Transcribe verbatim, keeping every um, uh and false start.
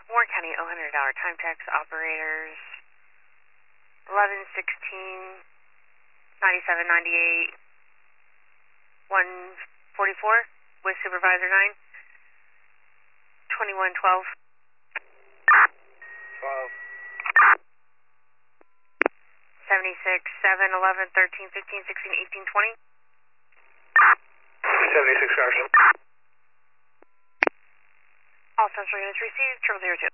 Warren County, oh one hundred hour time tax operators, eleven sixteen, ninety-seven ninety-eight, one forty-four, with Supervisor nine, twenty-one twelve. twelve. seventy-six, seven, eleven, thirteen, fifteen, sixteen, eighteen, twenty. seventy-six, Carson. All central units received, triple zero two.